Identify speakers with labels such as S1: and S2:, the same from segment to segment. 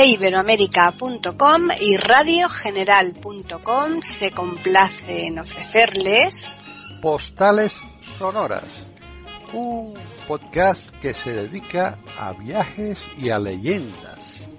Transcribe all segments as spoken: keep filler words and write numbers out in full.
S1: iberoamérica punto com y radio general punto com se complace en ofrecerles
S2: Postales Sonoras, un podcast que se dedica a viajes y a leyendas.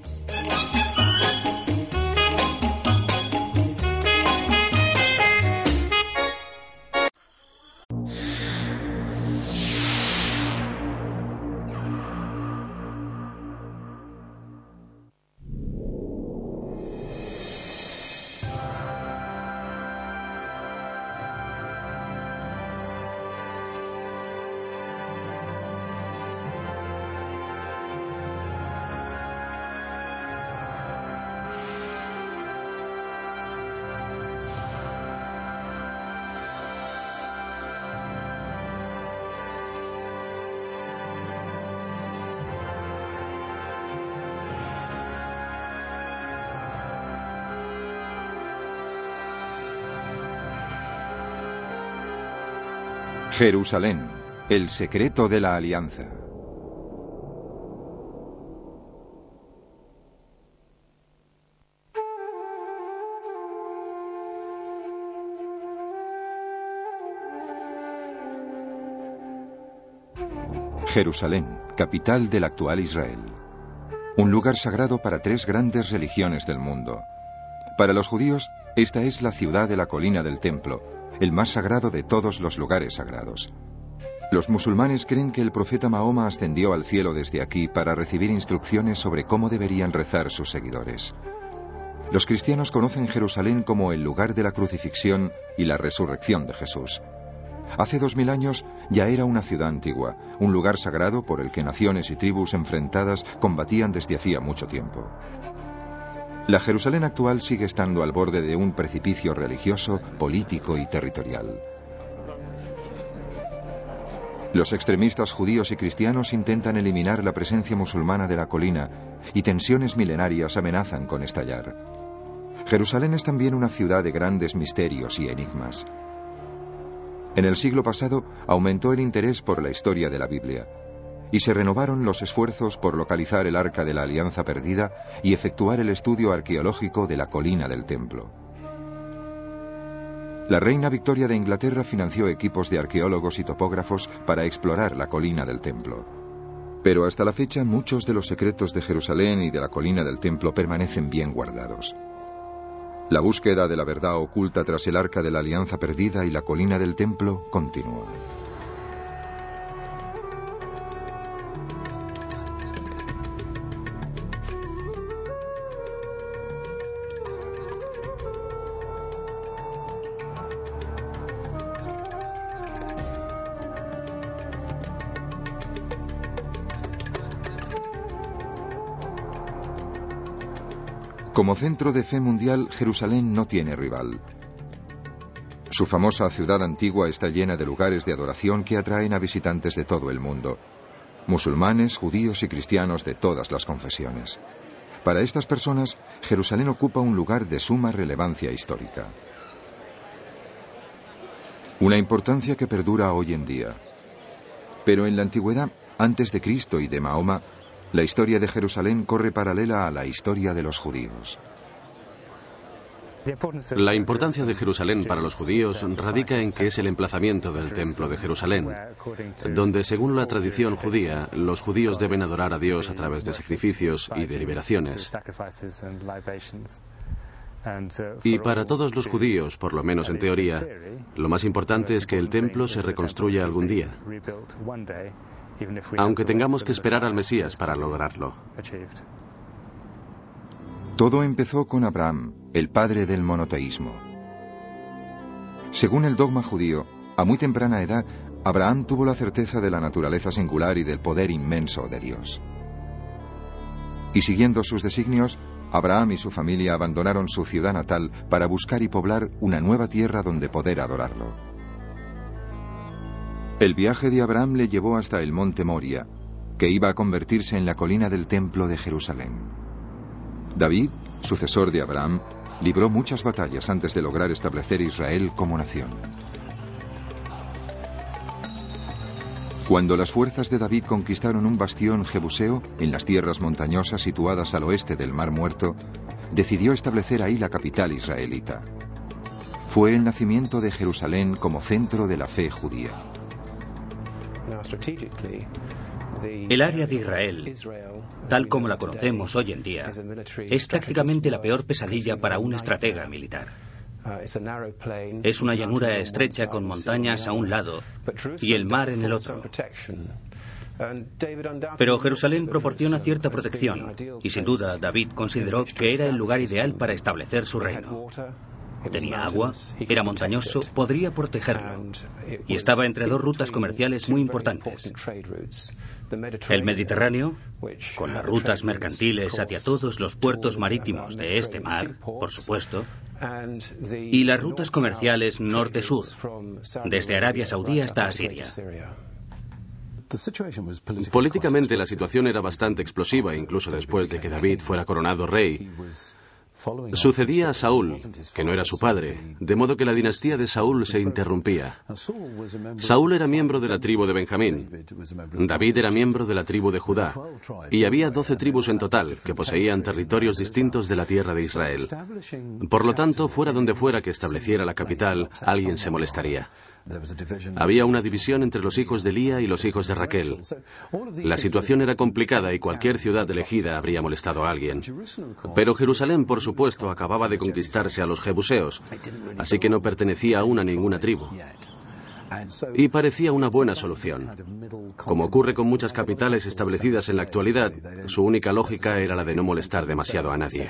S3: Jerusalén, el secreto de la alianza. Jerusalén, capital del actual Israel. Un lugar sagrado para tres grandes religiones del mundo. Para los judíos, esta es la ciudad de la colina del templo, el más sagrado de todos los lugares sagrados. Los musulmanes creen que el profeta Mahoma ascendió al cielo desde aquí para recibir instrucciones sobre cómo deberían rezar sus seguidores. Los cristianos conocen Jerusalén como el lugar de la crucifixión y la resurrección de Jesús. Hace dos mil años ya era una ciudad antigua, un lugar sagrado por el que naciones y tribus enfrentadas combatían desde hacía mucho tiempo. La Jerusalén actual sigue estando al borde de un precipicio religioso, político y territorial. Los extremistas judíos y cristianos intentan eliminar la presencia musulmana de la colina y tensiones milenarias amenazan con estallar. Jerusalén es también una ciudad de grandes misterios y enigmas. En el siglo pasado aumentó el interés por la historia de la Biblia y se renovaron los esfuerzos por localizar el Arca de la Alianza perdida y efectuar el estudio arqueológico de la colina del templo. La reina Victoria de Inglaterra financió equipos de arqueólogos y topógrafos para explorar la colina del templo. Pero hasta la fecha muchos de los secretos de Jerusalén y de la colina del templo permanecen bien guardados. La búsqueda de la verdad oculta tras el Arca de la Alianza perdida y la colina del templo continúa. Como centro de fe mundial, Jerusalén no tiene rival. Su famosa ciudad antigua está llena de lugares de adoración que atraen a visitantes de todo el mundo, musulmanes, judíos y cristianos de todas las confesiones. Para estas personas, Jerusalén ocupa un lugar de suma relevancia histórica. Una importancia que perdura hoy en día. Pero en la antigüedad, antes de Cristo y de Mahoma, la historia de Jerusalén corre paralela a la historia de los judíos.
S4: La importancia de Jerusalén para los judíos radica en que es el emplazamiento del templo de Jerusalén, donde, según la tradición judía, los judíos deben adorar a Dios a través de sacrificios y de liberaciones. Y para todos los judíos, por lo menos en teoría, lo más importante es que el templo se reconstruya algún día, aunque tengamos que esperar al Mesías para lograrlo.
S3: Todo empezó con Abraham, el padre del monoteísmo. Según el dogma judío, a muy temprana edad, Abraham tuvo la certeza de la naturaleza singular y del poder inmenso de Dios. Y siguiendo sus designios, Abraham y su familia abandonaron su ciudad natal para buscar y poblar una nueva tierra donde poder adorarlo. El viaje de Abraham le llevó hasta el monte Moria, que iba a convertirse en la colina del templo de Jerusalén. David, sucesor de Abraham, libró muchas batallas antes de lograr establecer Israel como nación. Cuando las fuerzas de David conquistaron un bastión jebuseo en las tierras montañosas situadas al oeste del Mar Muerto, decidió establecer ahí la capital israelita. Fue el nacimiento de Jerusalén como centro de la fe judía.
S5: El área de Israel, tal como la conocemos hoy en día, es tácticamente la peor pesadilla para un estratega militar. Es una llanura estrecha con montañas a un lado y el mar en el otro. Pero Jerusalén proporciona cierta protección y sin duda David consideró que era el lugar ideal para establecer su reino. Tenía agua, era montañoso, podría protegerlo y estaba entre dos rutas comerciales muy importantes. El Mediterráneo, con las rutas mercantiles hacia todos los puertos marítimos de este mar, por supuesto, y las rutas comerciales norte-sur, desde Arabia Saudí hasta Asiria.
S4: Políticamente la situación era bastante explosiva, incluso después de que David fuera coronado rey. Sucedía a Saúl, que no era su padre, de modo que la dinastía de Saúl se interrumpía. Saúl era miembro de la tribu de Benjamín, David era miembro de la tribu de Judá, y había doce tribus en total, que poseían territorios distintos de la tierra de Israel. Por lo tanto, fuera donde fuera que estableciera la capital, alguien se molestaría. Había una división entre los hijos de Lía y los hijos de Raquel. La situación era complicada y cualquier ciudad elegida habría molestado a alguien. Pero Jerusalén, por supuesto, acababa de conquistarse a los jebuseos, así que no pertenecía aún a ninguna tribu. Y parecía una buena solución. Como ocurre con muchas capitales establecidas en la actualidad, su única lógica era la de no molestar demasiado a nadie.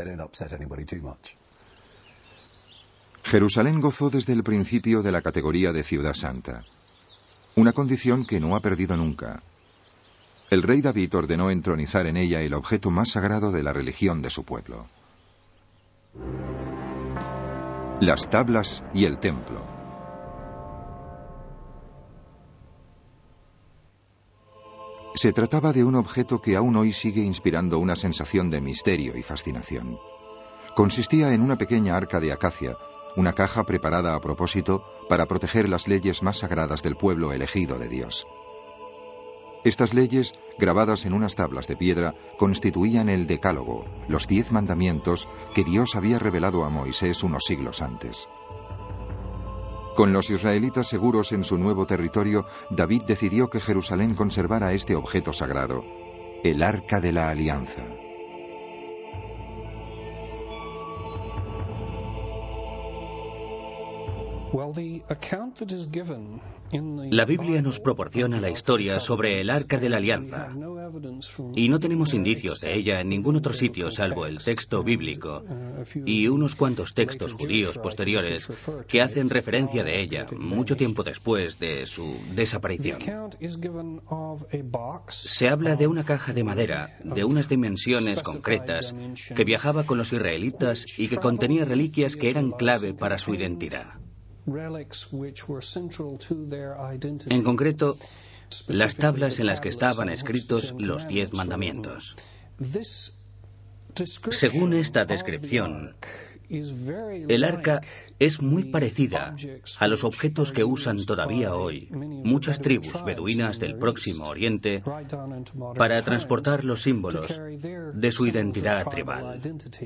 S3: Jerusalén gozó desde el principio de la categoría de ciudad santa, una condición que no ha perdido nunca. El rey David ordenó entronizar en ella el objeto más sagrado de la religión de su pueblo: las tablas y el templo. Se trataba de un objeto que aún hoy sigue inspirando una sensación de misterio y fascinación. Consistía en una pequeña arca de acacia, una caja preparada a propósito para proteger las leyes más sagradas del pueblo elegido de Dios. Estas leyes, grabadas en unas tablas de piedra, constituían el Decálogo, los diez mandamientos que Dios había revelado a Moisés unos siglos antes. Con los israelitas seguros en su nuevo territorio, David decidió que Jerusalén conservara este objeto sagrado, el Arca de la Alianza.
S5: La Biblia nos proporciona la historia sobre el Arca de la Alianza, y no tenemos indicios de ella en ningún otro sitio salvo el texto bíblico y unos cuantos textos judíos posteriores que hacen referencia de ella mucho tiempo después de su desaparición. Se habla de una caja de madera de unas dimensiones concretas que viajaba con los israelitas y que contenía reliquias que eran clave para su identidad. En concreto, las tablas en las que estaban escritos los diez mandamientos. Según esta descripción, el arca es muy parecida a los objetos que usan todavía hoy muchas tribus beduinas del Próximo Oriente para transportar los símbolos de su identidad tribal.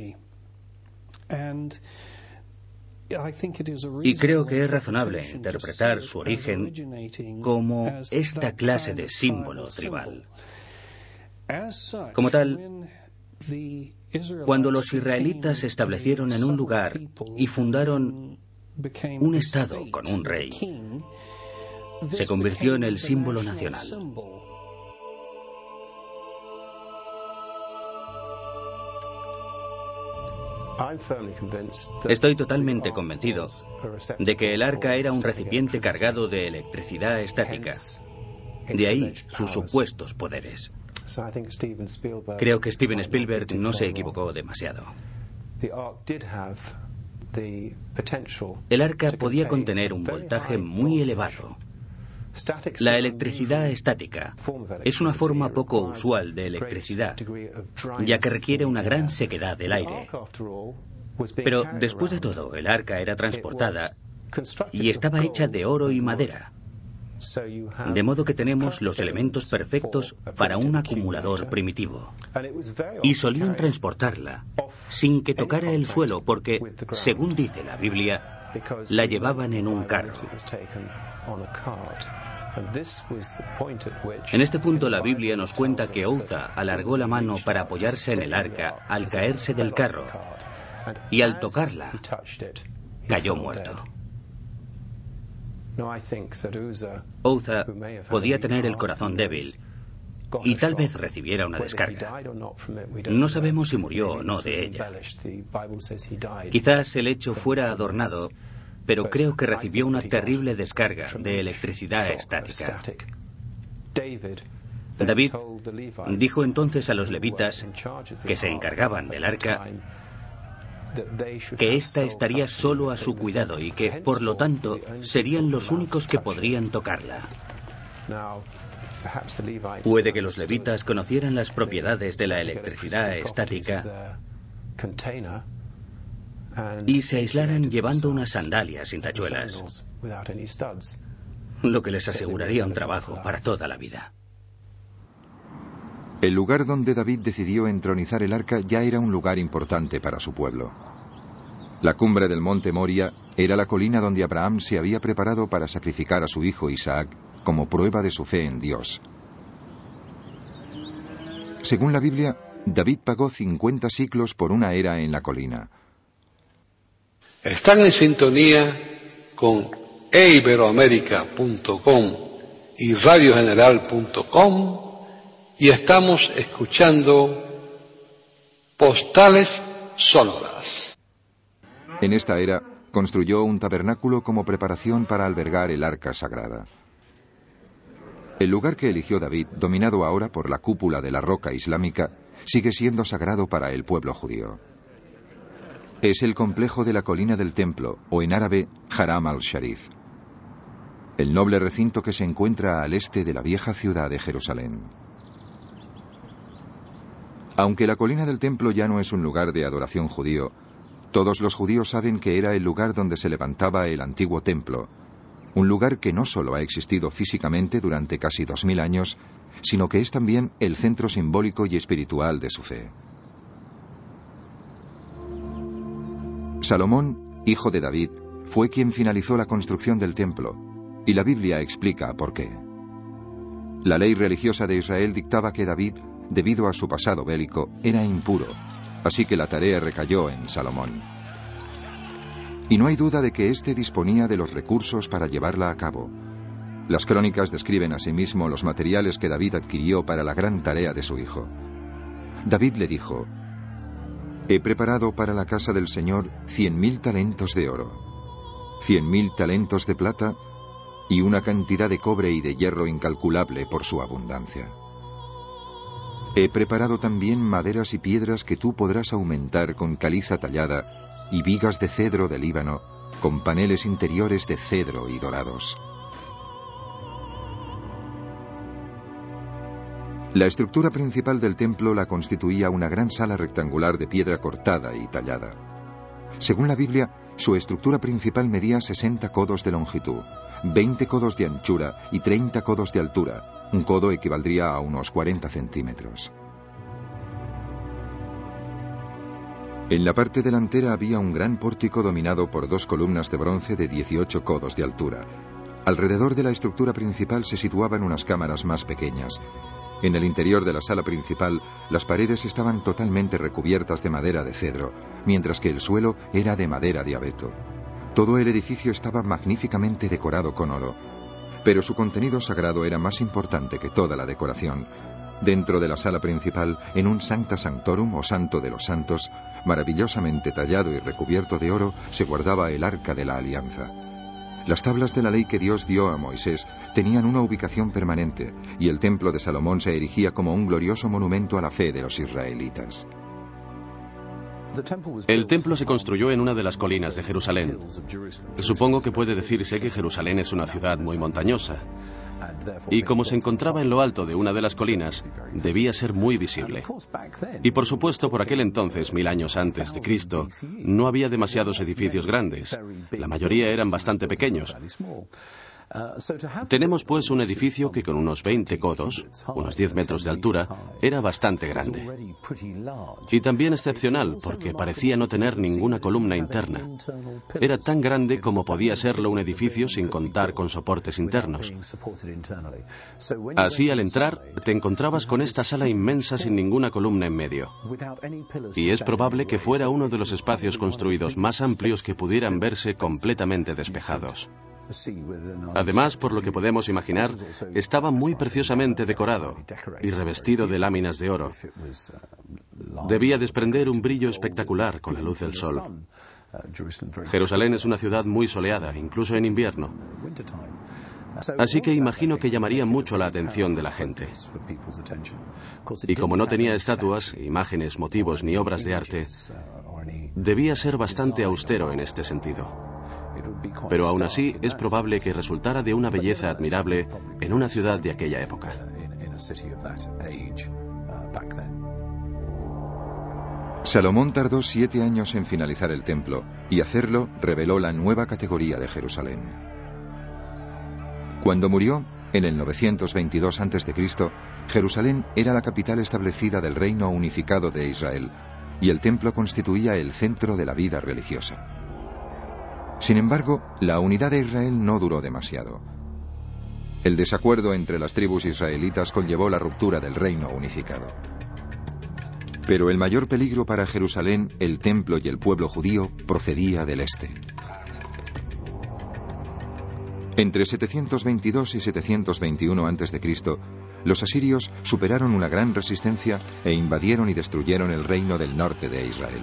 S5: Y creo que es razonable interpretar su origen como esta clase de símbolo tribal. Como tal, cuando los israelitas se establecieron en un lugar y fundaron un estado con un rey, se convirtió en el símbolo nacional. Estoy totalmente convencido de que el arca era un recipiente cargado de electricidad estática. De ahí sus supuestos poderes. Creo que Steven Spielberg no se equivocó demasiado. El arca podía contener un voltaje muy elevado. La electricidad estática es una forma poco usual de electricidad, ya que requiere una gran sequedad del aire. Pero después de todo, el arca era transportada y estaba hecha de oro y madera. De modo que tenemos los elementos perfectos para un acumulador primitivo. Y solían transportarla sin que tocara el suelo porque, según dice la Biblia, la llevaban en un carro. En este punto la Biblia nos cuenta que Ouza alargó la mano para apoyarse en el arca al caerse del carro, y al tocarla cayó muerto. Ouza podía tener el corazón débil y tal vez recibiera una descarga. No sabemos si murió o no de ella. Quizás el hecho fuera adornado, pero creo que recibió una terrible descarga de electricidad estática. David dijo entonces a los levitas que se encargaban del arca que ésta estaría solo a su cuidado y que, por lo tanto, serían los únicos que podrían tocarla. Puede que los levitas conocieran las propiedades de la electricidad estática y se aislaran llevando unas sandalias sin tachuelas, lo que les aseguraría un trabajo para toda la vida.
S3: El lugar donde David decidió entronizar el arca ya era un lugar importante para su pueblo. La cumbre del monte Moria era la colina donde Abraham se había preparado para sacrificar a su hijo Isaac como prueba de su fe en Dios. Según la Biblia, David pagó cincuenta siclos por una era en la colina.
S2: Están en sintonía con e iberoamérica punto com y radio general punto com y estamos escuchando Postales Sonoras.
S3: En esta era, construyó un tabernáculo como preparación para albergar el arca sagrada. El lugar que eligió David, dominado ahora por la cúpula de la roca islámica, sigue siendo sagrado para el pueblo judío. Es el complejo de la colina del templo, o en árabe, Haram al-Sharif, el noble recinto que se encuentra al este de la vieja ciudad de Jerusalén. Aunque la colina del templo ya no es un lugar de adoración judío, todos los judíos saben que era el lugar donde se levantaba el antiguo templo, un lugar que no solo ha existido físicamente durante casi dos mil años, sino que es también el centro simbólico y espiritual de su fe. Salomón, hijo de David, fue quien finalizó la construcción del templo, y la Biblia explica por qué. La ley religiosa de Israel dictaba que David, debido a su pasado bélico, era impuro, así que la tarea recayó en Salomón. Y no hay duda de que éste disponía de los recursos para llevarla a cabo. Las crónicas describen asimismo los materiales que David adquirió para la gran tarea de su hijo. David le dijo: «He preparado para la casa del Señor cien mil talentos de oro, cien mil talentos de plata y una cantidad de cobre y de hierro incalculable por su abundancia. He preparado también maderas y piedras que tú podrás aumentar con caliza tallada y vigas de cedro del Líbano, con paneles interiores de cedro y dorados». La estructura principal del templo la constituía una gran sala rectangular de piedra cortada y tallada. Según la Biblia, su estructura principal medía sesenta codos de longitud, veinte codos de anchura y treinta codos de altura. Un codo equivaldría a unos cuarenta centímetros. En la parte delantera había un gran pórtico dominado por dos columnas de bronce de dieciocho codos de altura. Alrededor de la estructura principal se situaban unas cámaras más pequeñas. En el interior de la sala principal, las paredes estaban totalmente recubiertas de madera de cedro, mientras que el suelo era de madera de abeto. Todo el edificio estaba magníficamente decorado con oro, pero su contenido sagrado era más importante que toda la decoración. Dentro de la sala principal, en un Sancta Sanctorum o Santo de los Santos, maravillosamente tallado y recubierto de oro, se guardaba el Arca de la Alianza. Las tablas de la ley que Dios dio a Moisés tenían una ubicación permanente, y el templo de Salomón se erigía como un glorioso monumento a la fe de los israelitas.
S4: El templo se construyó en una de las colinas de Jerusalén. Supongo que puede decirse que Jerusalén es una ciudad muy montañosa. Y como se encontraba en lo alto de una de las colinas, debía ser muy visible. Y por supuesto, por aquel entonces, mil años antes de Cristo, no había demasiados edificios grandes. La mayoría eran bastante pequeños. Tenemos pues un edificio que con unos veinte codos, unos diez metros de altura, era bastante grande. Y también excepcional porque parecía no tener ninguna columna interna. Era tan grande como podía serlo un edificio sin contar con soportes internos. Así, al entrar, te encontrabas con esta sala inmensa sin ninguna columna en medio. Y es probable que fuera uno de los espacios construidos más amplios que pudieran verse completamente despejados. Además, por lo que podemos imaginar, estaba muy preciosamente decorado y revestido de láminas de oro. Debía desprender un brillo espectacular con la luz del sol. Jerusalén es una ciudad muy soleada, incluso en invierno. Así que imagino que llamaría mucho la atención de la gente. Y como no tenía estatuas, imágenes, motivos ni obras de arte, debía ser bastante austero en este sentido. Pero aún así es probable que resultara de una belleza admirable en una ciudad de aquella época.
S3: Salomón tardó siete años en finalizar el templo, y hacerlo reveló la nueva categoría de Jerusalén. Cuando murió, en el novecientos veintidós antes de Cristo, Jerusalén era la capital establecida del reino unificado de Israel, y el templo constituía el centro de la vida religiosa. Sin embargo, la unidad de Israel no duró demasiado. El desacuerdo entre las tribus israelitas conllevó la ruptura del reino unificado. Pero el mayor peligro para Jerusalén, el templo y el pueblo judío procedía del este. Entre setecientos veintidós y setecientos veintiuno antes de Cristo, los asirios superaron una gran resistencia e invadieron y destruyeron el reino del norte de Israel.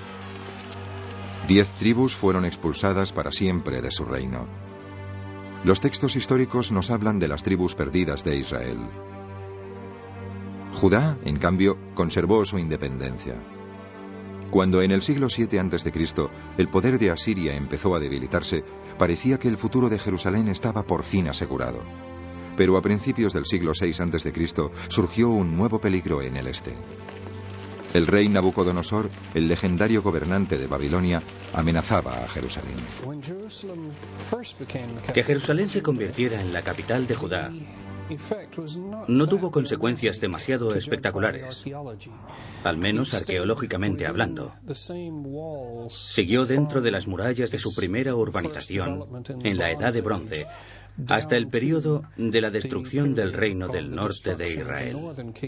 S3: Diez tribus fueron expulsadas para siempre de su reino. Los textos históricos nos hablan de las tribus perdidas de Israel. Judá, en cambio, conservó su independencia. Cuando en el siglo siete antes de Cristo el poder de Asiria empezó a debilitarse, parecía que el futuro de Jerusalén estaba por fin asegurado. Pero a principios del siglo seis antes de Cristo surgió un nuevo peligro en el este. El rey Nabucodonosor, el legendario gobernante de Babilonia, amenazaba a Jerusalén.
S5: Que Jerusalén se convirtiera en la capital de Judá no tuvo consecuencias demasiado espectaculares, al menos arqueológicamente hablando. Siguió dentro de las murallas de su primera urbanización, en la Edad de Bronce, hasta el período de la destrucción del reino del norte de Israel.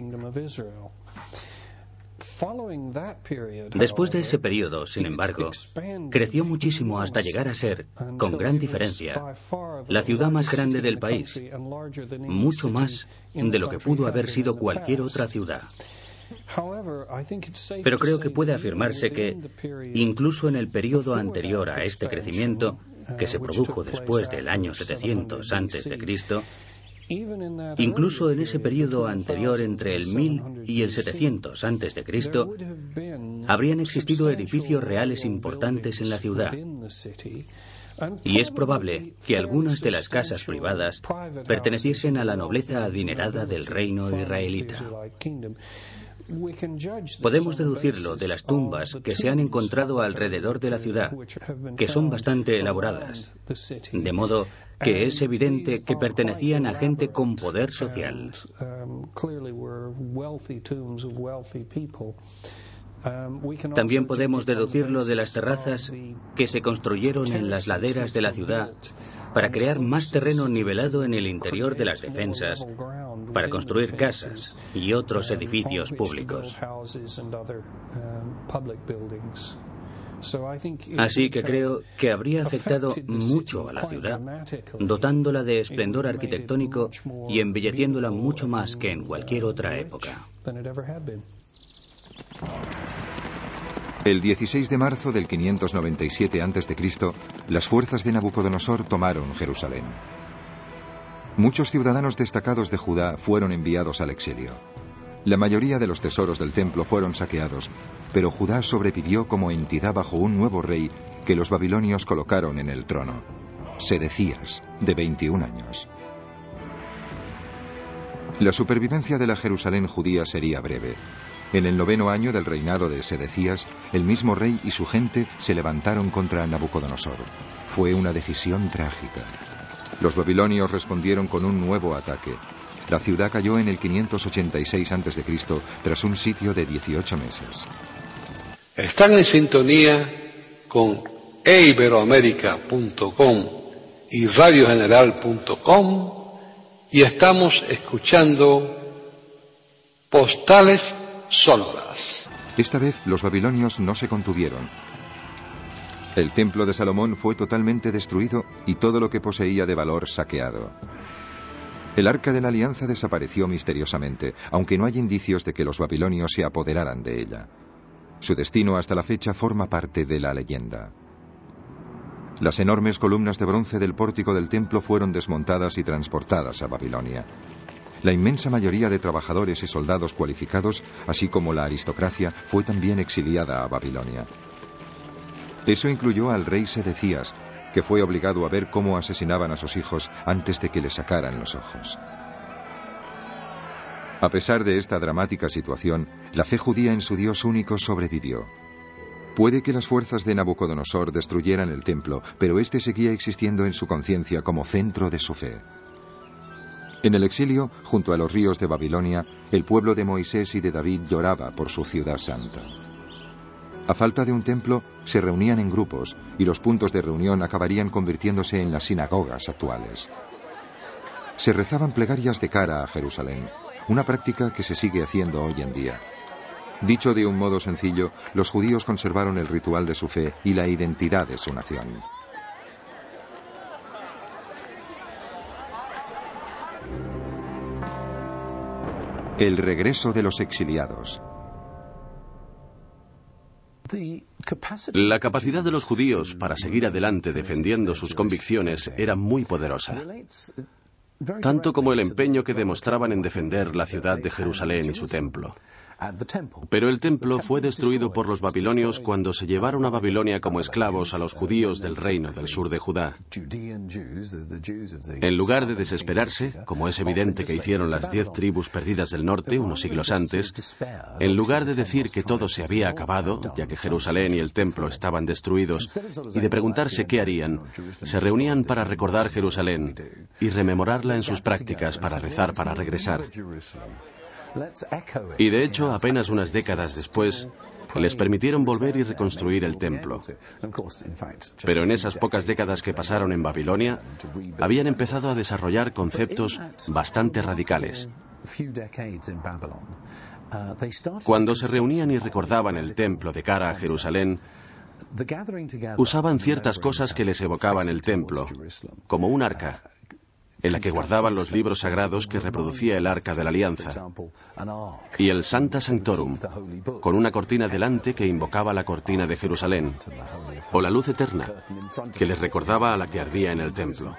S5: Después de ese periodo, sin embargo, creció muchísimo hasta llegar a ser, con gran diferencia, la ciudad más grande del país, mucho más de lo que pudo haber sido cualquier otra ciudad. Pero creo que puede afirmarse que, incluso en el periodo anterior a este crecimiento, que se produjo después del año setecientos antes de Cristo, incluso en ese periodo anterior entre el mil y el setecientos antes de Cristo, habrían existido edificios reales importantes en la ciudad. Y es probable que algunas de las casas privadas perteneciesen a la nobleza adinerada del reino israelita. Podemos deducirlo de las tumbas que se han encontrado alrededor de la ciudad, que son bastante elaboradas, de modo que es evidente que pertenecían a gente con poder social. También podemos deducirlo de las terrazas que se construyeron en las laderas de la ciudad para crear más terreno nivelado en el interior de las defensas, para construir casas y otros edificios públicos. Así que creo que habría afectado mucho a la ciudad, dotándola de esplendor arquitectónico y embelleciéndola mucho más que en cualquier otra época.
S3: El dieciséis de marzo del quinientos noventa y siete antes de Cristo, las fuerzas de Nabucodonosor tomaron Jerusalén. Muchos ciudadanos destacados de Judá fueron enviados al exilio. La mayoría de los tesoros del templo fueron saqueados, pero Judá sobrevivió como entidad bajo un nuevo rey que los babilonios colocaron en el trono, Sedecías, de veintiún años. La supervivencia de la Jerusalén judía sería breve. En el noveno año del reinado de Sedecías, el mismo rey y su gente se levantaron contra Nabucodonosor. Fue una decisión trágica. Los babilonios respondieron con un nuevo ataque. La ciudad cayó en el quinientos ochenta y seis antes de Cristo tras un sitio de dieciocho meses.
S2: Están en sintonía con e iberoamérica punto com y radio general punto com y estamos escuchando Postales Sonoras.
S3: Esta vez los babilonios no se contuvieron. El templo de Salomón fue totalmente destruido y todo lo que poseía de valor saqueado. El Arca de la Alianza desapareció misteriosamente, aunque no hay indicios de que los babilonios se apoderaran de ella. Su destino hasta la fecha forma parte de la leyenda. Las enormes columnas de bronce del pórtico del templo fueron desmontadas y transportadas a Babilonia. La inmensa mayoría de trabajadores y soldados cualificados, así como la aristocracia, fue también exiliada a Babilonia. Eso incluyó al rey Sedecías, que fue obligado a ver cómo asesinaban a sus hijos antes de que le sacaran los ojos. A pesar de esta dramática situación, la fe judía en su Dios único sobrevivió. Puede que las fuerzas de Nabucodonosor destruyeran el templo, pero este seguía existiendo en su conciencia como centro de su fe. En el exilio, junto a los ríos de Babilonia, el pueblo de Moisés y de David lloraba por su ciudad santa. A falta de un templo, se reunían en grupos, y los puntos de reunión acabarían convirtiéndose en las sinagogas actuales. Se rezaban plegarias de cara a Jerusalén, una práctica que se sigue haciendo hoy en día. Dicho de un modo sencillo, los judíos conservaron el ritual de su fe y la identidad de su nación. El regreso de los exiliados.
S4: La capacidad de los judíos para seguir adelante defendiendo sus convicciones era muy poderosa, tanto como el empeño que demostraban en defender la ciudad de Jerusalén y su templo. Pero el templo fue destruido por los babilonios cuando se llevaron a Babilonia como esclavos a los judíos del reino del sur de Judá. En lugar de desesperarse, como es evidente que hicieron las diez tribus perdidas del norte unos siglos antes, en lugar de decir que todo se había acabado, ya que Jerusalén y el templo estaban destruidos, y de preguntarse qué harían, se reunían para recordar Jerusalén y rememorarla en sus prácticas para rezar para regresar. Y de hecho, apenas unas décadas después, les permitieron volver y reconstruir el templo. Pero en esas pocas décadas que pasaron en Babilonia, habían empezado a desarrollar conceptos bastante radicales. Cuando se reunían y recordaban el templo de cara a Jerusalén, usaban ciertas cosas que les evocaban el templo, como un arca, en la que guardaban los libros sagrados que reproducía el Arca de la Alianza, y el Sancta Sanctorum, con una cortina delante que invocaba la cortina de Jerusalén, o la luz eterna, que les recordaba a la que ardía en el templo.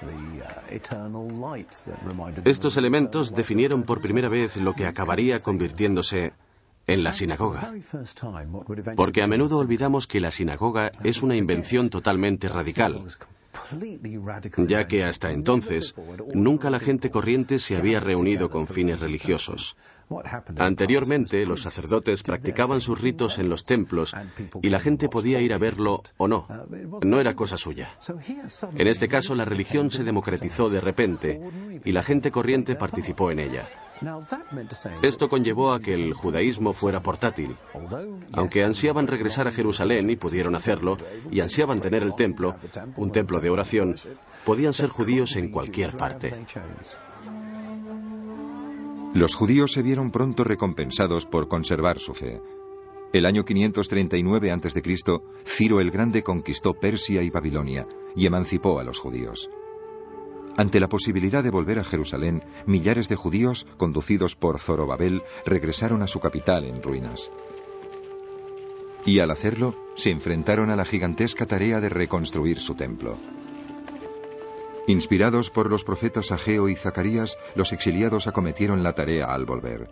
S4: Estos elementos definieron por primera vez lo que acabaría convirtiéndose en la sinagoga, porque a menudo olvidamos que la sinagoga es una invención totalmente radical, ya que hasta entonces nunca la gente corriente se había reunido con fines religiosos. Anteriormente, los sacerdotes practicaban sus ritos en los templos y la gente podía ir a verlo o no. No era cosa suya. En este caso, la religión se democratizó de repente y la gente corriente participó en ella. Esto conllevó a que el judaísmo fuera portátil. Aunque ansiaban regresar a Jerusalén y pudieron hacerlo, y ansiaban tener el templo, un templo de oración, podían ser judíos en cualquier parte.
S3: Los judíos se vieron pronto recompensados por conservar su fe. El año quinientos treinta y nueve antes de Cristo, Ciro el Grande conquistó Persia y Babilonia y emancipó a los judíos. Ante la posibilidad de volver a Jerusalén, millares de judíos, conducidos por Zorobabel, regresaron a su capital en ruinas. Y al hacerlo, se enfrentaron a la gigantesca tarea de reconstruir su templo. Inspirados por los profetas Ageo y Zacarías, los exiliados acometieron la tarea al volver.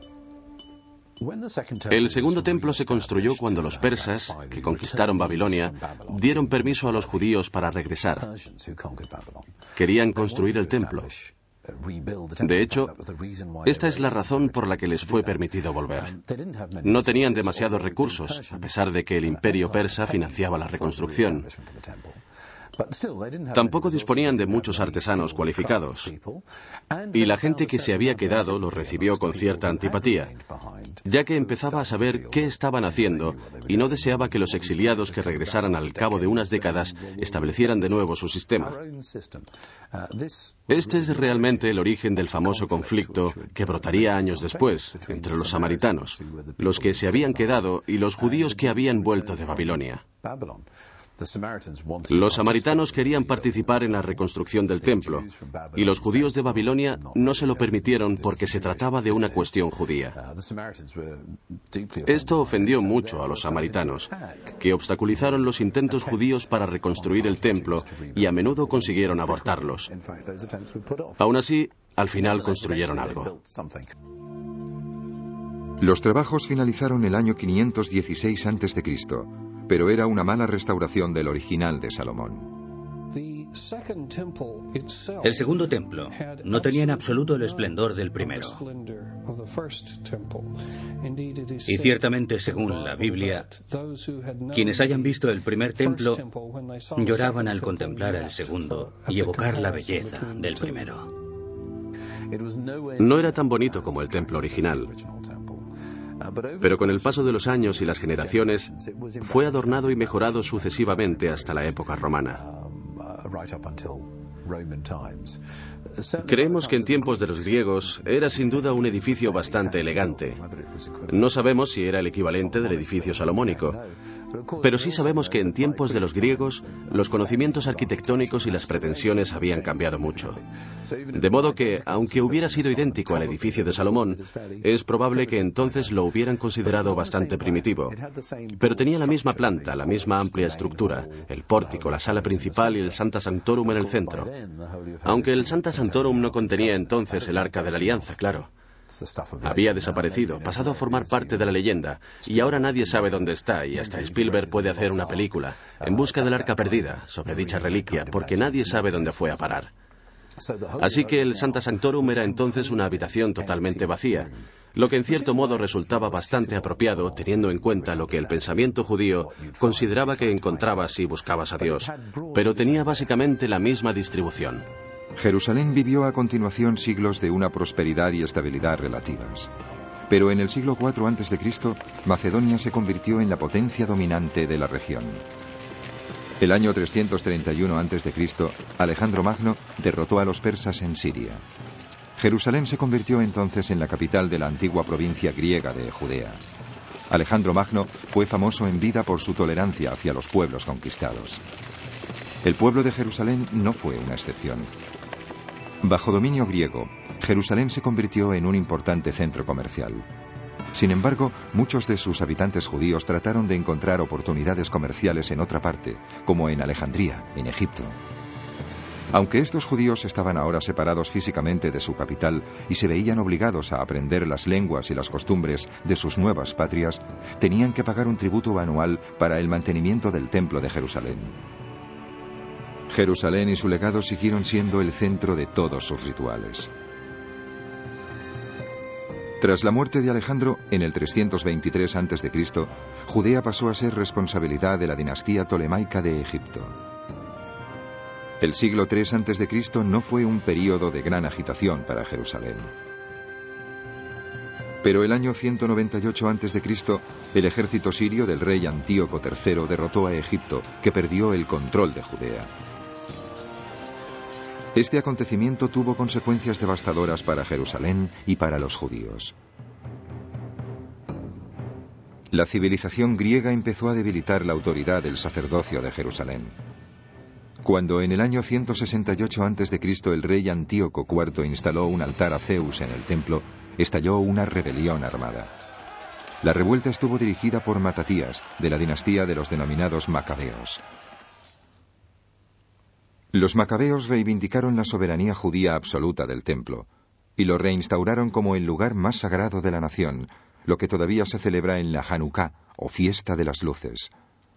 S4: El segundo templo se construyó cuando los persas, que conquistaron Babilonia, dieron permiso a los judíos para regresar. Querían construir el templo. De hecho, esta es la razón por la que les fue permitido volver. No tenían demasiados recursos, a pesar de que el imperio persa financiaba la reconstrucción. Tampoco disponían de muchos artesanos cualificados, y la gente que se había quedado los recibió con cierta antipatía, ya que empezaba a saber qué estaban haciendo y no deseaba que los exiliados que regresaran al cabo de unas décadas establecieran de nuevo su sistema. Este es realmente el origen del famoso conflicto que brotaría años después entre los samaritanos, los que se habían quedado, y los judíos que habían vuelto de Babilonia. Los samaritanos querían participar en la reconstrucción del templo, y los judíos de Babilonia no se lo permitieron porque se trataba de una cuestión judía. Esto ofendió mucho a los samaritanos, que obstaculizaron los intentos judíos para reconstruir el templo y a menudo consiguieron abortarlos. Aún así, al final construyeron algo.
S3: Los trabajos finalizaron el año quinientos dieciséis antes de Cristo, pero era una mala restauración del original de Salomón.
S5: El segundo templo no tenía en absoluto el esplendor del primero. Y ciertamente, según la Biblia, quienes hayan visto el primer templo lloraban al contemplar el segundo y evocar la belleza del primero.
S4: No era tan bonito como el templo original, pero con el paso de los años y las generaciones fue adornado y mejorado sucesivamente hasta la época romana. Creemos que en tiempos de los griegos era sin duda un edificio bastante elegante. No sabemos si era el equivalente del edificio salomónico, pero sí sabemos que en tiempos de los griegos los conocimientos arquitectónicos y las pretensiones habían cambiado mucho. De modo que, aunque hubiera sido idéntico al edificio de Salomón, es probable que entonces lo hubieran considerado bastante primitivo. Pero tenía la misma planta, la misma amplia estructura, el pórtico, la sala principal y el Sancta Sanctorum en el centro. Aunque el Sancta Sanctorum no contenía entonces el Arca de la Alianza, claro. Había desaparecido, pasado a formar parte de la leyenda, y ahora nadie sabe dónde está, y hasta Spielberg puede hacer una película, En busca del Arca perdida, sobre dicha reliquia, porque nadie sabe dónde fue a parar. Así que el Sancta Sanctorum era entonces una habitación totalmente vacía, lo que en cierto modo resultaba bastante apropiado teniendo en cuenta lo que el pensamiento judío consideraba que encontrabas si buscabas a Dios, pero tenía básicamente la misma distribución.
S3: Jerusalén vivió a continuación siglos de una prosperidad y estabilidad relativas. Pero en el siglo cuatro antes de Cristo, Macedonia se convirtió en la potencia dominante de la región. El año trescientos treinta y uno antes de Cristo, Alejandro Magno derrotó a los persas en Siria. Jerusalén se convirtió entonces en la capital de la antigua provincia griega de Judea. Alejandro Magno fue famoso en vida por su tolerancia hacia los pueblos conquistados. El pueblo de Jerusalén no fue una excepción. Bajo dominio griego, Jerusalén se convirtió en un importante centro comercial. Sin embargo, muchos de sus habitantes judíos trataron de encontrar oportunidades comerciales en otra parte, como en Alejandría, en Egipto. Aunque estos judíos estaban ahora separados físicamente de su capital y se veían obligados a aprender las lenguas y las costumbres de sus nuevas patrias, tenían que pagar un tributo anual para el mantenimiento del templo de Jerusalén. Jerusalén y su legado siguieron siendo el centro de todos sus rituales. Tras la muerte de Alejandro, en el trescientos veintitrés antes de Cristo, Judea pasó a ser responsabilidad de la dinastía tolemaica de Egipto. El siglo tres antes de Cristo no fue un período de gran agitación para Jerusalén. Pero el año ciento noventa y ocho antes de Cristo, el ejército sirio del rey Antíoco tercero derrotó a Egipto, que perdió el control de Judea. Este acontecimiento tuvo consecuencias devastadoras para Jerusalén y para los judíos. La civilización griega empezó a debilitar la autoridad del sacerdocio de Jerusalén. Cuando en el año ciento sesenta y ocho antes de Cristo el rey Antíoco cuarto instaló un altar a Zeus en el templo, estalló una rebelión armada. La revuelta estuvo dirigida por Matatías, de la dinastía de los denominados Macabeos. Los macabeos reivindicaron la soberanía judía absoluta del templo y lo reinstauraron como el lugar más sagrado de la nación, lo que todavía se celebra en la Hanukkah, o fiesta de las luces.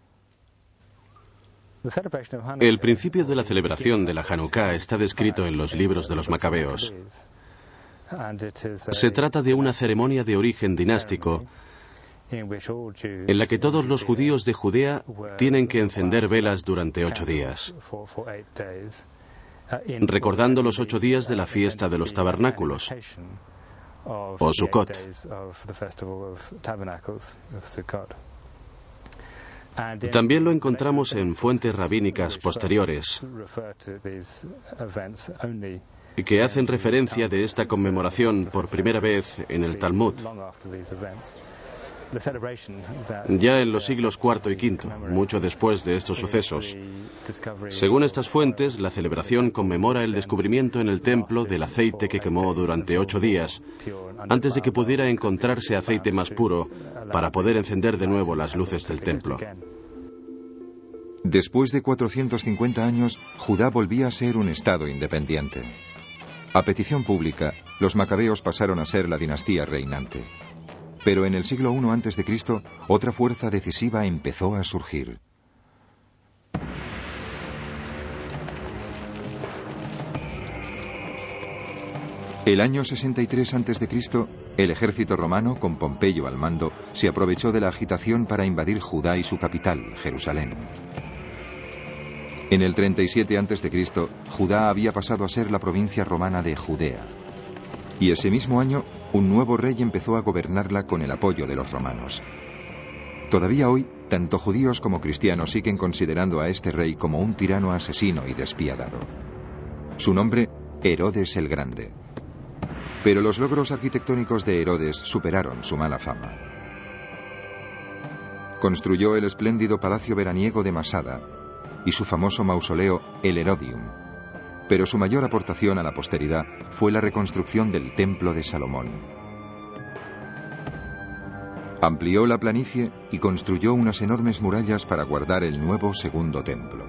S4: El principio de la celebración de la Hanukkah está descrito en los libros de los macabeos. Se trata de una ceremonia de origen dinástico en la que todos los judíos de Judea tienen que encender velas durante ocho días, recordando los ocho días de la fiesta de los tabernáculos, o Sukkot. También lo encontramos en fuentes rabínicas posteriores que hacen referencia de esta conmemoración por primera vez en el Talmud, ya en los siglos cuarto y quinto, mucho después de estos sucesos. Según estas fuentes, la celebración conmemora el descubrimiento en el templo del aceite que quemó durante ocho días, antes de que pudiera encontrarse aceite más puro para poder encender de nuevo las luces del templo.
S3: Después de cuatrocientos cincuenta años, Judá volvía a ser un estado independiente. A petición pública, los macabeos pasaron a ser la dinastía reinante. Pero en el siglo primero antes de Cristo, otra fuerza decisiva empezó a surgir. El año sesenta y tres antes de Cristo, el ejército romano, con Pompeyo al mando, se aprovechó de la agitación para invadir Judá y su capital, Jerusalén. En el treinta y siete antes de Cristo, Judá había pasado a ser la provincia romana de Judea. Y ese mismo año, un nuevo rey empezó a gobernarla con el apoyo de los romanos. Todavía hoy, tanto judíos como cristianos siguen considerando a este rey como un tirano asesino y despiadado. Su nombre, Herodes el Grande. Pero los logros arquitectónicos de Herodes superaron su mala fama. Construyó el espléndido palacio veraniego de Masada y su famoso mausoleo, el Herodium. Pero su mayor aportación a la posteridad fue la reconstrucción del Templo de Salomón. Amplió la planicie y construyó unas enormes murallas para guardar el nuevo segundo templo.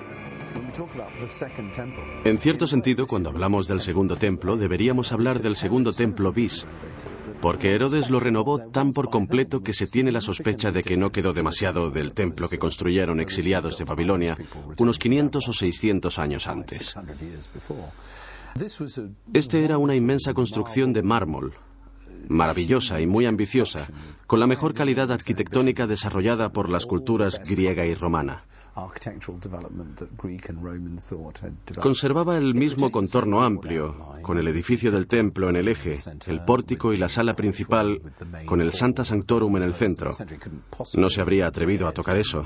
S4: En cierto sentido, cuando hablamos del segundo templo, deberíamos hablar del segundo templo bis, porque Herodes lo renovó tan por completo que se tiene la sospecha de que no quedó demasiado del templo que construyeron exiliados de Babilonia unos quinientos o seiscientos años antes. Este era una inmensa construcción de mármol, maravillosa y muy ambiciosa, con la mejor calidad arquitectónica desarrollada por las culturas griega y romana. Conservaba el mismo contorno amplio, con el edificio del templo en el eje, el pórtico y la sala principal, con el Sancta Sanctorum en el centro. No se habría atrevido a tocar eso.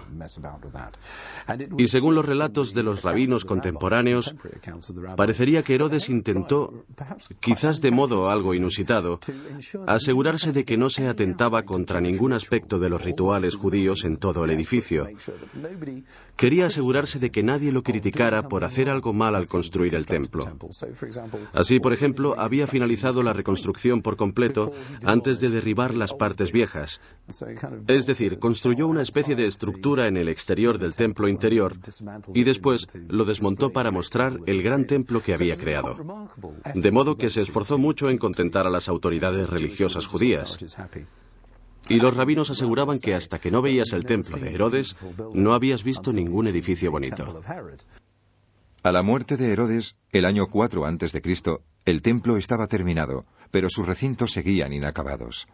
S4: Y según los relatos de los rabinos contemporáneos, parecería que Herodes intentó, quizás de modo algo inusitado, asegurarse de que no se atentaba contra ningún aspecto de los rituales judíos en todo el edificio. Quería asegurarse de que nadie lo criticara por hacer algo mal al construir el templo. Así, por ejemplo, había finalizado la reconstrucción por completo antes de derribar las partes viejas. Es decir, construyó una especie de estructura en el exterior del templo interior y después lo desmontó para mostrar el gran templo que había creado. De modo que se esforzó mucho en contentar a las autoridades religiosas judías. Y los rabinos aseguraban que hasta que no veías el templo de Herodes, no habías visto ningún edificio bonito.
S3: A la muerte de Herodes, el año cuatro antes de Cristo, el templo estaba terminado, pero sus recintos seguían inacabados.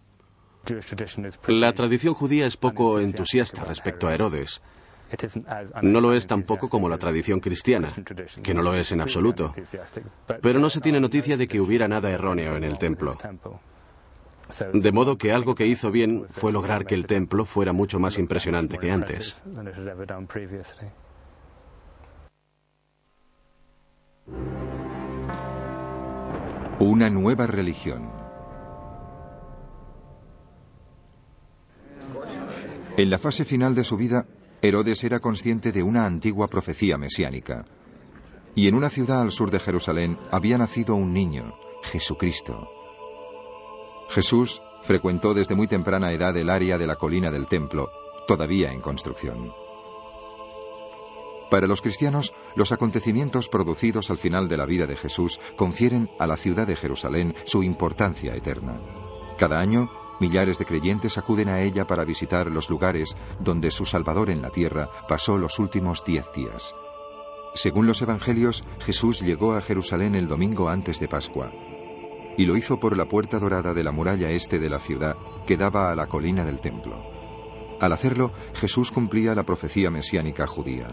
S4: La tradición judía es poco entusiasta respecto a Herodes. No lo es tampoco como la tradición cristiana, que no lo es en absoluto. Pero no se tiene noticia de que hubiera nada erróneo en el templo. De modo que algo que hizo bien fue lograr que el templo fuera mucho más impresionante que antes.
S3: Una nueva religión. En la fase final de su vida, Herodes era consciente de una antigua profecía mesiánica. Y en una ciudad al sur de Jerusalén había nacido un niño, Jesucristo. Jesús frecuentó desde muy temprana edad el área de la colina del templo, todavía en construcción. Para los cristianos, los acontecimientos producidos al final de la vida de Jesús confieren a la ciudad de Jerusalén su importancia eterna. Cada año, millares de creyentes acuden a ella para visitar los lugares donde su Salvador en la tierra pasó los últimos diez días. Según los evangelios, Jesús llegó a Jerusalén el domingo antes de Pascua. y lo hizo por la puerta dorada de la muralla este de la ciudad que daba a la colina del templo. Al hacerlo, Jesús cumplía la profecía mesiánica judía.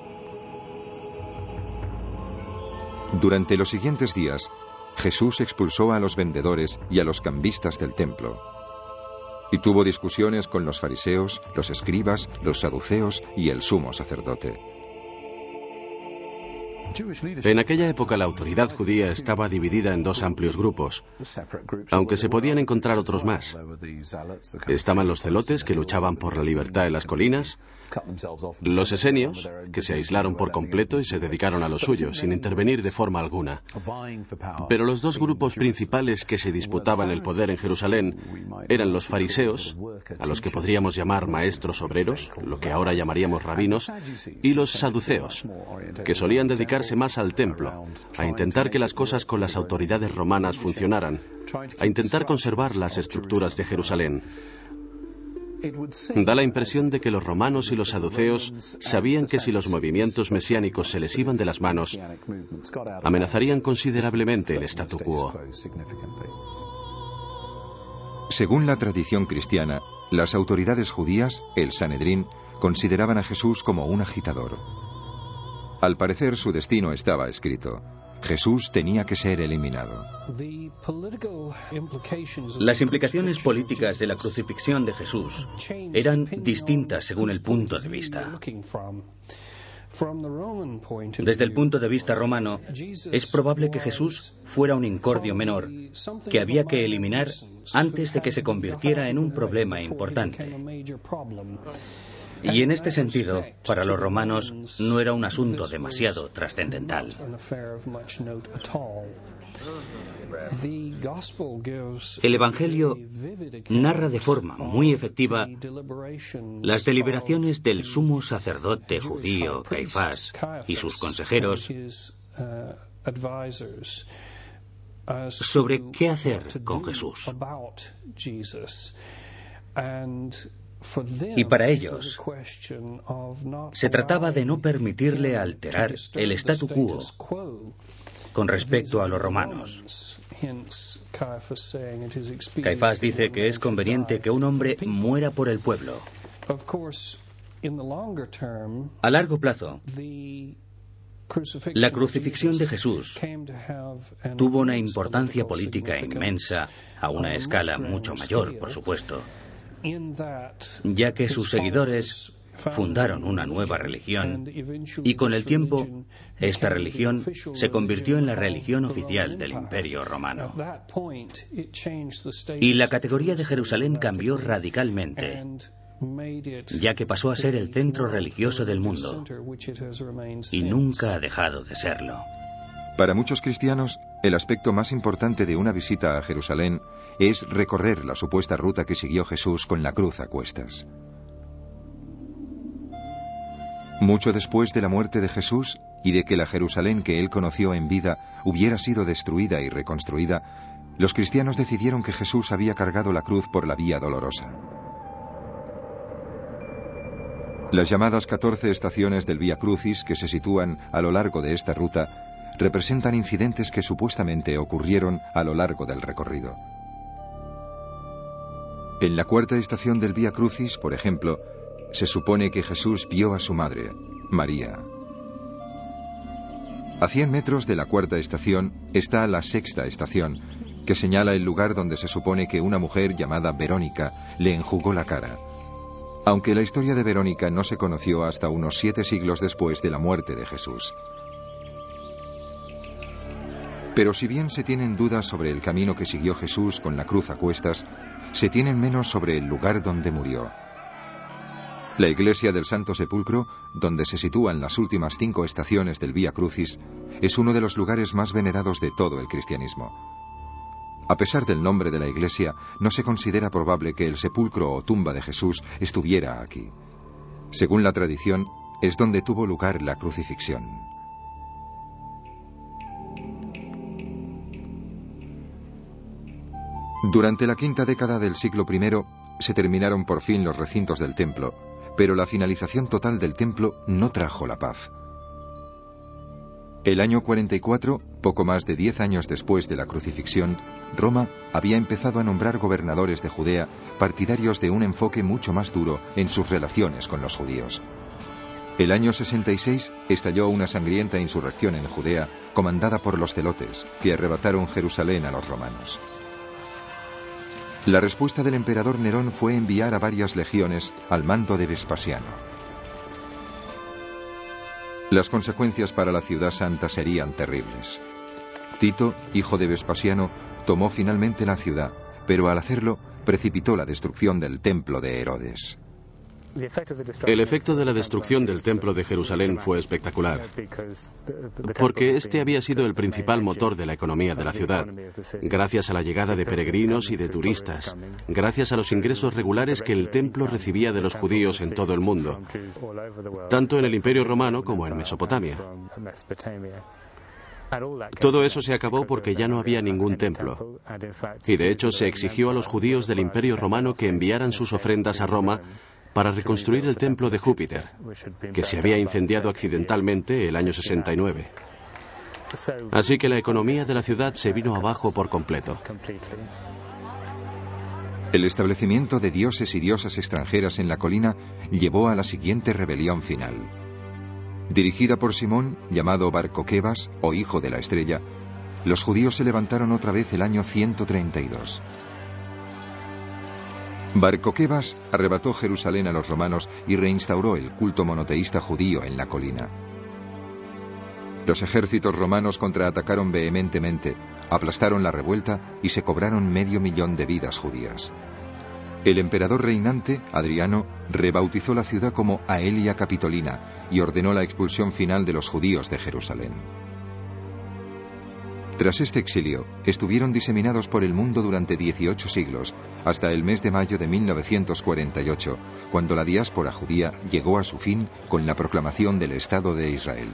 S3: Durante los siguientes días, Jesús expulsó a los vendedores y a los cambistas del templo, y tuvo discusiones con los fariseos, los escribas, los saduceos y el sumo sacerdote.
S4: En aquella época la autoridad judía estaba dividida en dos amplios grupos, aunque se podían encontrar otros más. Estaban los celotes, que luchaban por la libertad en las colinas, los esenios, que se aislaron por completo y se dedicaron a lo suyo, sin intervenir de forma alguna. Pero los dos grupos principales que se disputaban el poder en Jerusalén eran los fariseos, a los que podríamos llamar maestros obreros, lo que ahora llamaríamos rabinos, y los saduceos, que solían dedicarse más al templo, a intentar que las cosas con las autoridades romanas funcionaran, a intentar conservar las estructuras de Jerusalén. Da la impresión de que los romanos y los saduceos sabían que si los movimientos mesiánicos se les iban de las manos, amenazarían considerablemente el statu quo.
S3: Según la tradición cristiana, las autoridades judías, el Sanedrín, consideraban a Jesús como un agitador. Al parecer, su destino estaba escrito. Jesús tenía que ser eliminado.
S5: Las implicaciones políticas de la crucifixión de Jesús eran distintas según el punto de vista. Desde el punto de vista romano, es probable que Jesús fuera un incordio menor que había que eliminar antes de que se convirtiera en un problema importante. Y en este sentido, para los romanos no era un asunto demasiado trascendental. El Evangelio narra de forma muy efectiva las deliberaciones del sumo sacerdote judío Caifás y sus consejeros sobre qué hacer con Jesús. Y para ellos se trataba de no permitirle alterar el statu quo con respecto a los romanos. Caifás dice que es conveniente que un hombre muera por el pueblo. A largo plazo, la crucifixión de Jesús tuvo una importancia política inmensa, a una escala mucho mayor, por supuesto, ya que sus seguidores fundaron una nueva religión y con el tiempo esta religión se convirtió en la religión oficial del Imperio Romano. Y la categoría de Jerusalén cambió radicalmente, ya que pasó a ser el centro religioso del mundo y nunca ha dejado de serlo.
S3: Para muchos cristianos, el aspecto más importante de una visita a Jerusalén es recorrer la supuesta ruta que siguió Jesús con la cruz a cuestas. Mucho después de la muerte de Jesús y de que la Jerusalén que él conoció en vida hubiera sido destruida y reconstruida, los cristianos decidieron que Jesús había cargado la cruz por la vía dolorosa. Las llamadas catorce estaciones del Vía Crucis que se sitúan a lo largo de esta ruta representan incidentes que supuestamente ocurrieron a lo largo del recorrido. En la cuarta estación del Vía Crucis, por ejemplo, se supone que Jesús vio a su madre, María. A cien metros de la cuarta estación está la sexta estación, que señala el lugar donde se supone que una mujer llamada Verónica le enjugó la cara, aunque la historia de Verónica no se conoció hasta unos siete siglos después de la muerte de Jesús. Pero si bien se tienen dudas sobre el camino que siguió Jesús con la cruz a cuestas, se tienen menos sobre el lugar donde murió. La iglesia del Santo Sepulcro, donde se sitúan las últimas cinco estaciones del Vía Crucis, es uno de los lugares más venerados de todo el cristianismo. A pesar del nombre de la iglesia, no se considera probable que el sepulcro o tumba de Jesús estuviera aquí. Según la tradición, es donde tuvo lugar la crucifixión. Durante la quinta década del siglo primero se terminaron por fin los recintos del templo, pero la finalización total del templo no trajo la paz. El año cuarenta y cuatro, poco más de diez años después de la crucifixión, Roma había empezado a nombrar gobernadores de Judea partidarios de un enfoque mucho más duro en sus relaciones con los judíos. El año sesenta y seis estalló una sangrienta insurrección en Judea comandada por los celotes, que arrebataron Jerusalén a los romanos. La respuesta del emperador Nerón fue enviar a varias legiones al mando de Vespasiano. Las consecuencias para la ciudad santa serían terribles. Tito, hijo de Vespasiano, tomó finalmente la ciudad, pero al hacerlo precipitó la destrucción del templo de Herodes.
S4: El efecto de la destrucción del templo de Jerusalén fue espectacular, porque este había sido el principal motor de la economía de la ciudad, gracias a la llegada de peregrinos y de turistas, gracias a los ingresos regulares que el templo recibía de los judíos en todo el mundo, tanto en el Imperio Romano como en Mesopotamia. Todo eso se acabó porque ya no había ningún templo, y de hecho se exigió a los judíos del Imperio Romano que enviaran sus ofrendas a Roma para reconstruir el templo de Júpiter, que se había incendiado accidentalmente el año sesenta y nueve. Así que la economía de la ciudad se vino abajo por completo.
S3: El establecimiento de dioses y diosas extranjeras en la colina llevó a la siguiente rebelión final. Dirigida por Simón, llamado Bar Coquebas, o hijo de la estrella, los judíos se levantaron otra vez el año ciento treinta y dos. Bar Coquebas arrebató Jerusalén a los romanos y reinstauró el culto monoteísta judío en la colina. Los ejércitos romanos contraatacaron vehementemente, aplastaron la revuelta y se cobraron medio millón de vidas judías. El emperador reinante, Adriano, rebautizó la ciudad como Aelia Capitolina y ordenó la expulsión final de los judíos de Jerusalén. Tras este exilio, estuvieron diseminados por el mundo durante dieciocho siglos, hasta el mes de mayo de mil novecientos cuarenta y ocho, cuando la diáspora judía llegó a su fin con la proclamación del Estado de Israel.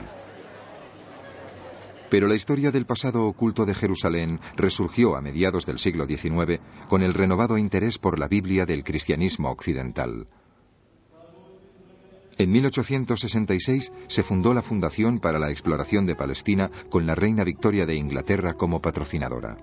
S3: Pero la historia del pasado oculto de Jerusalén resurgió a mediados del siglo diecinueve con el renovado interés por la Biblia del cristianismo occidental. En mil ochocientos sesenta y seis se fundó la Fundación para la Exploración de Palestina con la reina Victoria de Inglaterra como patrocinadora.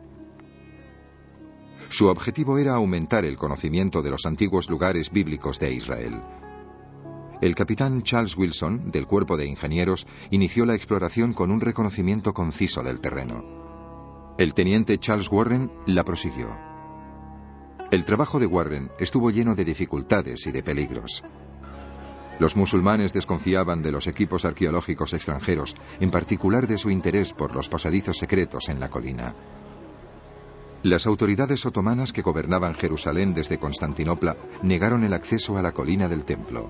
S3: Su objetivo era aumentar el conocimiento de los antiguos lugares bíblicos de Israel. El capitán Charles Wilson, del Cuerpo de Ingenieros, inició la exploración con un reconocimiento conciso del terreno. El teniente Charles Warren la prosiguió. El trabajo de Warren estuvo lleno de dificultades y de peligros. Los musulmanes desconfiaban de los equipos arqueológicos extranjeros, en particular de su interés por los pasadizos secretos en la colina. Las autoridades otomanas que gobernaban Jerusalén desde Constantinopla negaron el acceso a la colina del templo.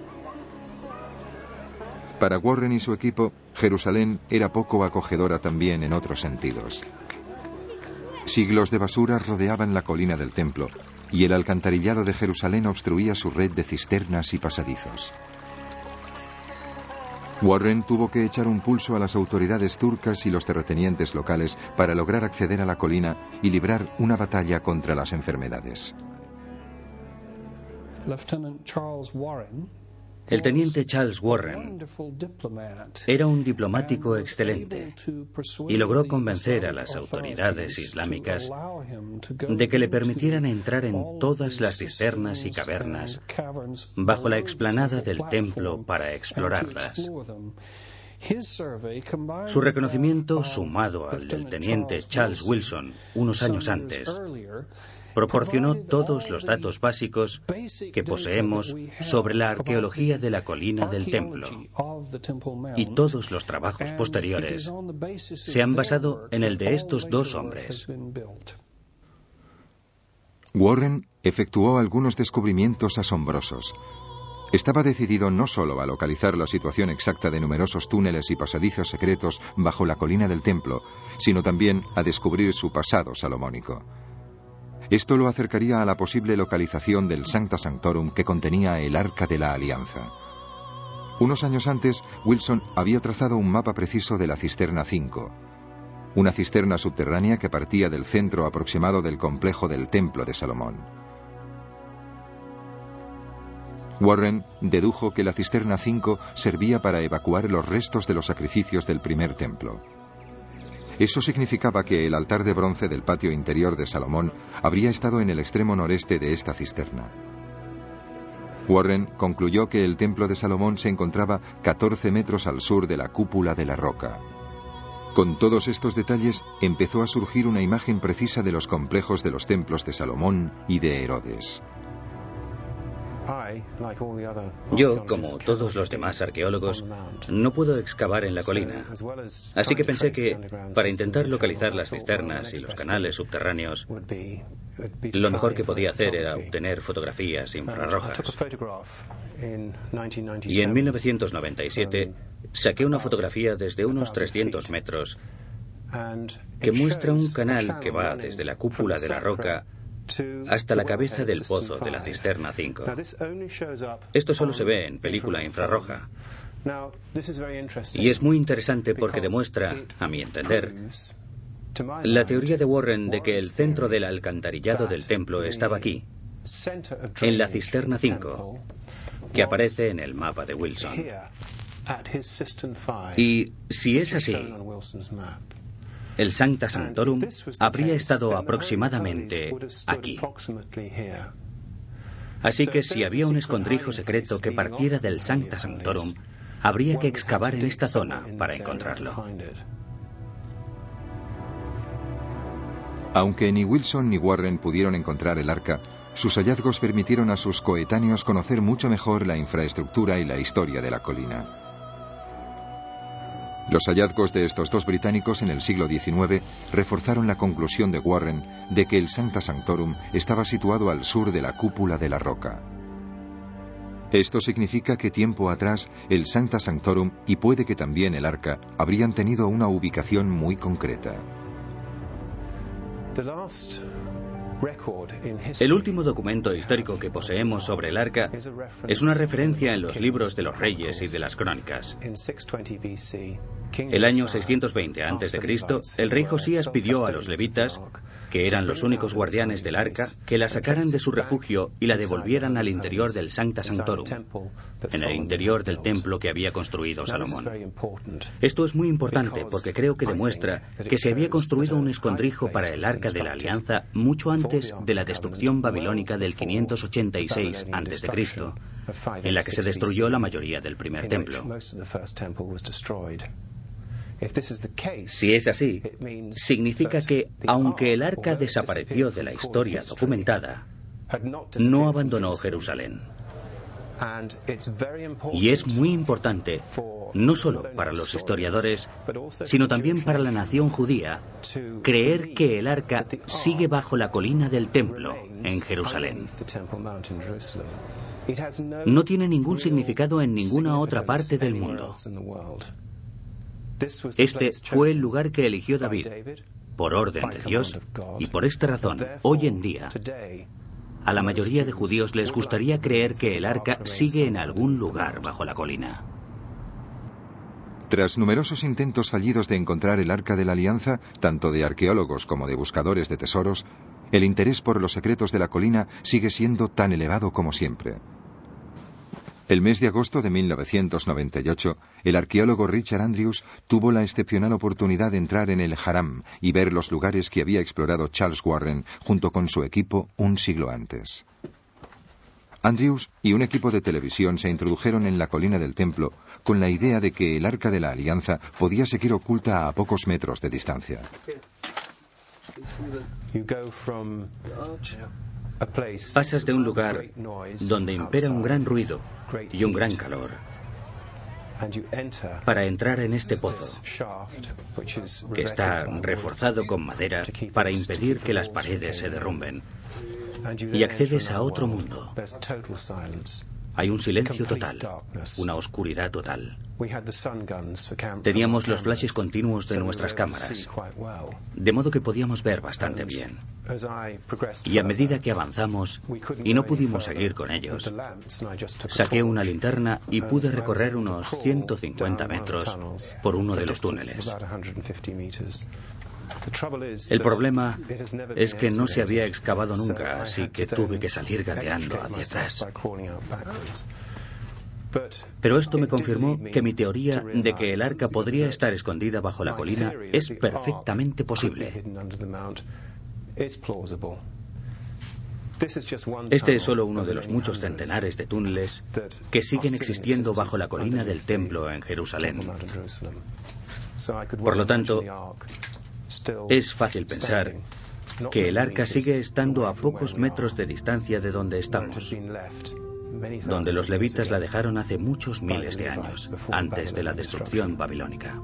S3: Para Warren y su equipo, Jerusalén era poco acogedora también en otros sentidos. Siglos de basuras rodeaban la colina del templo, y el alcantarillado de Jerusalén obstruía su red de cisternas y pasadizos. Warren tuvo que echar un pulso a las autoridades turcas y los terratenientes locales para lograr acceder a la colina y librar una batalla contra las enfermedades.
S5: El teniente Charles Warren era un diplomático excelente y logró convencer a las autoridades islámicas de que le permitieran entrar en todas las cisternas y cavernas bajo la explanada del templo para explorarlas. Su reconocimiento, sumado al del teniente Charles Wilson unos años antes, proporcionó todos los datos básicos que poseemos sobre la arqueología de la colina del templo, y todos los trabajos posteriores se han basado en el de estos dos hombres.
S3: Warren efectuó algunos descubrimientos asombrosos. Estaba decidido no solo a localizar la situación exacta de numerosos túneles y pasadizos secretos bajo la colina del templo, sino también a descubrir su pasado salomónico. Esto lo acercaría a la posible localización del Sancta Sanctorum que contenía el Arca de la Alianza. Unos años antes, Wilson había trazado un mapa preciso de la Cisterna cinco, una cisterna subterránea que partía del centro aproximado del complejo del Templo de Salomón. Warren dedujo que la cisterna cinco servía para evacuar los restos de los sacrificios del primer templo. Eso significaba que el altar de bronce del patio interior de Salomón habría estado en el extremo noreste de esta cisterna. Warren concluyó que el templo de Salomón se encontraba catorce metros al sur de la cúpula de la roca. Con todos estos detalles empezó a surgir una imagen precisa de los complejos de los templos de Salomón y de Herodes.
S5: Yo, como todos los demás arqueólogos, no puedo excavar en la colina. Así que pensé que, para intentar localizar las cisternas y los canales subterráneos, lo mejor que podía hacer era obtener fotografías infrarrojas. Y en mil novecientos noventa y siete saqué una fotografía desde unos trescientos metros que muestra un canal que va desde la cúpula de la roca hasta la cabeza del pozo de la cisterna cinco. Esto solo se ve en película infrarroja. Y es muy interesante porque demuestra, a mi entender, la teoría de Warren de que el centro del alcantarillado del templo estaba aquí, en la cisterna cinco, que aparece en el mapa de Wilson. Y si es así, el Sancta Sanctorum habría estado aproximadamente aquí. Así que si había un escondrijo secreto que partiera del Sancta Sanctorum, habría que excavar en esta zona para encontrarlo.
S3: Aunque ni Wilson ni Warren pudieron encontrar el arca, sus hallazgos permitieron a sus coetáneos conocer mucho mejor la infraestructura y la historia de la colina. Los hallazgos de estos dos británicos en el siglo diecinueve reforzaron la conclusión de Warren de que el Sancta Sanctorum estaba situado al sur de la cúpula de la roca. Esto significa que tiempo atrás el Sancta Sanctorum y puede que también el arca habrían tenido una ubicación muy concreta.
S5: El último documento histórico que poseemos sobre el arca es una referencia en los libros de los reyes y de las crónicas. El año seiscientos veinte antes de Cristo, el rey Josías pidió a los levitas, que eran los únicos guardianes del arca, que la sacaran de su refugio y la devolvieran al interior del Sancta Sanctorum, en el interior del templo que había construido Salomón. Esto es muy importante porque creo que demuestra que se había construido un escondrijo para el arca de la alianza mucho antes de la destrucción babilónica del quinientos ochenta y seis antes de Cristo, en la que se destruyó la mayoría del primer templo. Si es así, significa que, aunque el arca desapareció de la historia documentada, no abandonó Jerusalén. Y es muy importante, no solo para los historiadores, sino también para la nación judía, creer que el arca sigue bajo la colina del templo, en Jerusalén. No tiene ningún significado en ninguna otra parte del mundo. Este fue el lugar que eligió David, por orden de Dios, y por esta razón, hoy en día, a la mayoría de judíos les gustaría creer que el arca sigue en algún lugar bajo la colina.
S3: Tras numerosos intentos fallidos de encontrar el arca de la alianza, tanto de arqueólogos como de buscadores de tesoros, el interés por los secretos de la colina sigue siendo tan elevado como siempre. El mes de agosto de mil novecientos noventa y ocho, el arqueólogo Richard Andrews tuvo la excepcional oportunidad de entrar en el Haram y ver los lugares que había explorado Charles Warren junto con su equipo un siglo antes. Andrews y un equipo de televisión se introdujeron en la colina del templo con la idea de que el Arca de la Alianza podía seguir oculta a pocos metros de distancia.
S5: Pasas de un lugar donde impera un gran ruido y un gran calor para entrar en este pozo, que está reforzado con madera para impedir que las paredes se derrumben, y accedes a otro mundo. Hay un silencio total, una oscuridad total. Teníamos los flashes continuos de nuestras cámaras, de modo que podíamos ver bastante bien. Y a medida que avanzamos y no pudimos seguir con ellos, saqué una linterna y pude recorrer unos ciento cincuenta metros por uno de los túneles. El problema es que no se había excavado nunca, así que tuve que salir gateando hacia atrás. Pero esto me confirmó que mi teoría de que el arca podría estar escondida bajo la colina es perfectamente posible. Este es solo uno de los muchos centenares de túneles que siguen existiendo bajo la colina del templo en Jerusalén. Por lo tanto, es fácil pensar que el arca sigue estando a pocos metros de distancia de donde estamos, donde los levitas la dejaron hace muchos miles de años, antes de la destrucción babilónica.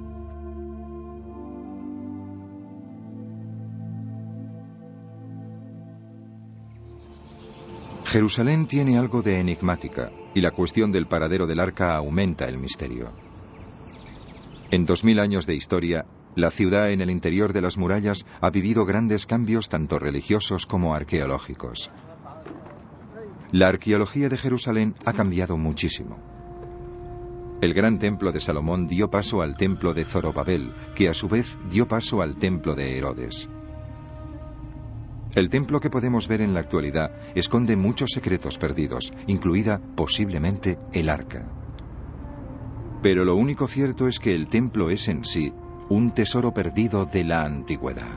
S3: Jerusalén tiene algo de enigmática, y la cuestión del paradero del arca aumenta el misterio. En dos mil años de historia, la ciudad en el interior de las murallas ha vivido grandes cambios tanto religiosos como arqueológicos. La arqueología de Jerusalén ha cambiado muchísimo. El gran templo de Salomón dio paso al templo de Zorobabel, que a su vez dio paso al templo de Herodes. El templo que podemos ver en la actualidad esconde muchos secretos perdidos, incluida posiblemente el arca. Pero lo único cierto es que el templo es en sí un tesoro perdido de la antigüedad.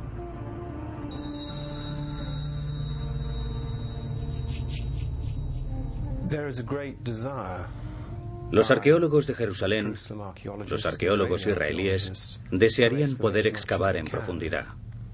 S5: Los arqueólogos de Jerusalén, los arqueólogos israelíes, desearían poder excavar en profundidad.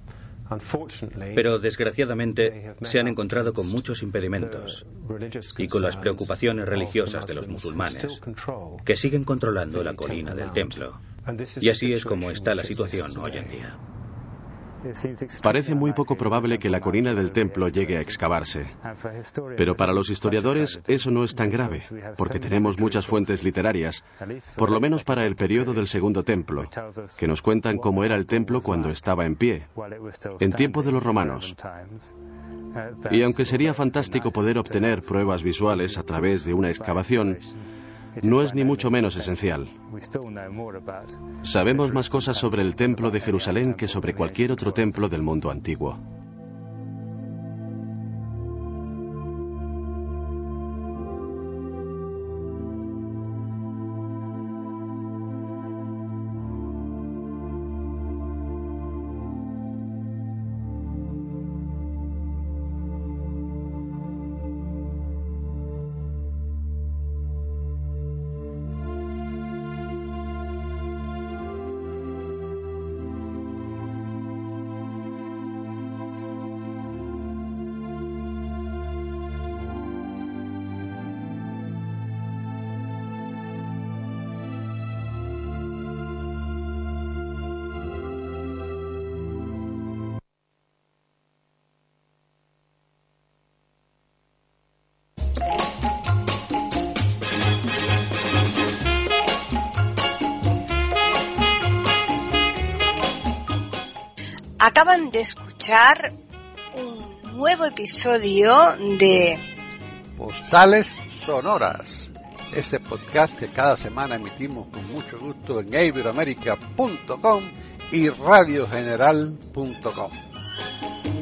S5: Pero desgraciadamente se han encontrado con muchos impedimentos y con las preocupaciones religiosas de los musulmanes, que siguen controlando la colina del templo. Y así es como está la situación hoy en día.
S4: Parece muy poco probable que la colina del templo llegue a excavarse. Pero para los historiadores eso no es tan grave, porque tenemos muchas fuentes literarias, por lo menos para el periodo del Segundo Templo, que nos cuentan cómo era el templo cuando estaba en pie, en tiempo de los romanos. Y aunque sería fantástico poder obtener pruebas visuales a través de una excavación, no es ni mucho menos esencial. Sabemos más cosas sobre el templo de Jerusalén que sobre cualquier otro templo del mundo antiguo.
S1: Acaban de escuchar un nuevo episodio de
S2: Postales Sonoras, ese podcast que cada semana emitimos con mucho gusto en iberoamerica punto com y radio general punto com.